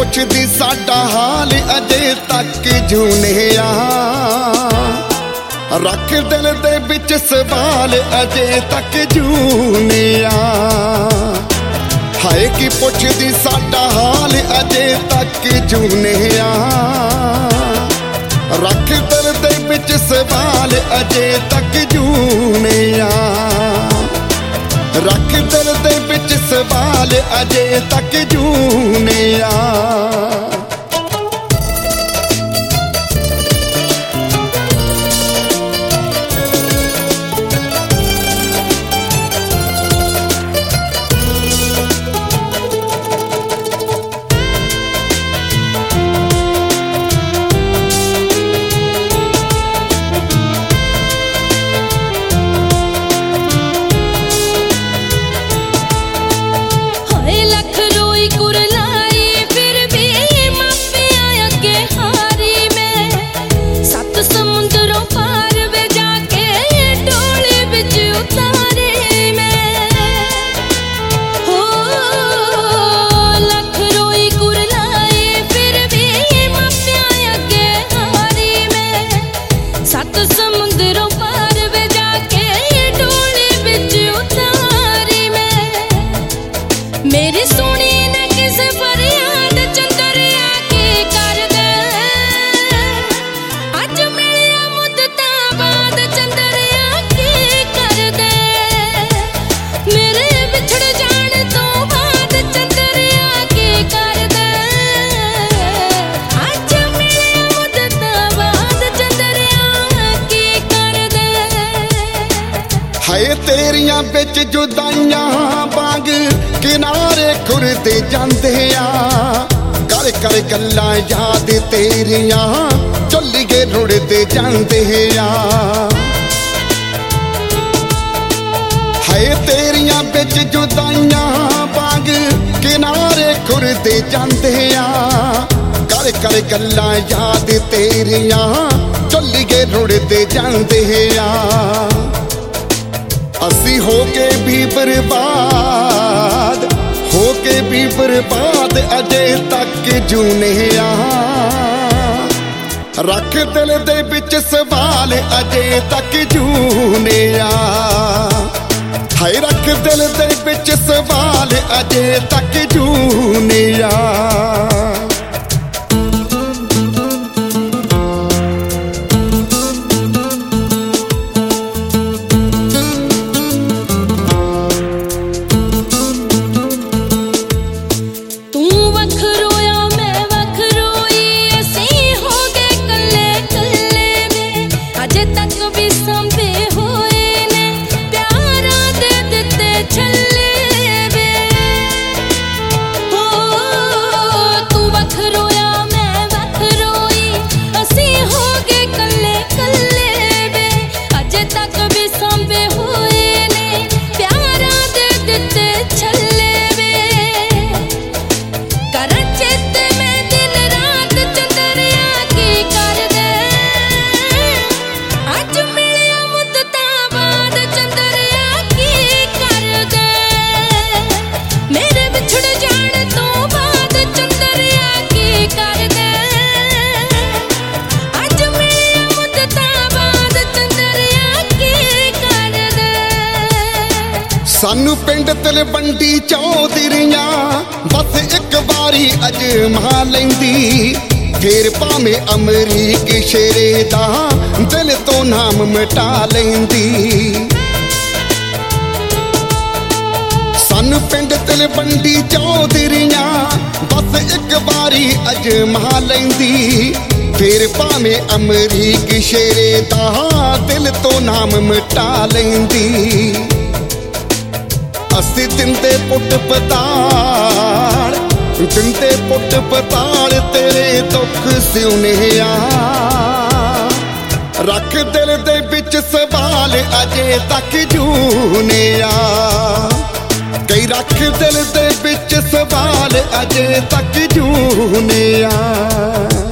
पुछदी साडा हाल अजे तक जूनिया। रख दिल दे विच सवाल अजे तक जूनिया। हाय की पुछदी साडा हाल अजे तक जूनिया। रख दिल दे विच सवाल अजे तक जूनिया। रख दिल दे विच सवाल अजे तक जूनिया। हाय तेरियां बिच जुदाइयां वांग किनारे खुरदे जांदे आ। कर कर गल्लां याद तेरियां चुल्लिए रुड़दे जांदे आ। हाय तेरियां बिच जुदाइयां वांग किनारे खुरदे जांदे आ। कर कर गल्लां याद तेरियां चुल्लिए रुड़दे जांदे आ। असी होके भी बर्बाद, होके भी बर्बाद अजे तक जूनिया। रख दिल दे विच सवाल अजे तक जूनिया। हाय रख दिल दे विच सवाल अजे तक जूनिया। सानू पिंड तलवंडी चौधरियां बस एक बारी अजमा लैंदी। फिर भावें अमरीक शेरे दा दिल तो नाम मिटा लैंदी। सानू पिंड तलवंडी चौधरियां बस एक बारी अजमा लैंदी। फिर भावें अमरीक शेरे दा दिल तो नाम मिटा लैंदी। असी दिंदे पुट पताल, दिंदे पुट पताल तेरे दुख सुनिया। रख दिल दे विच सवाल अजे तक जूनिया। कई रख दिल दे विच सवाल अजे तक जूनिया।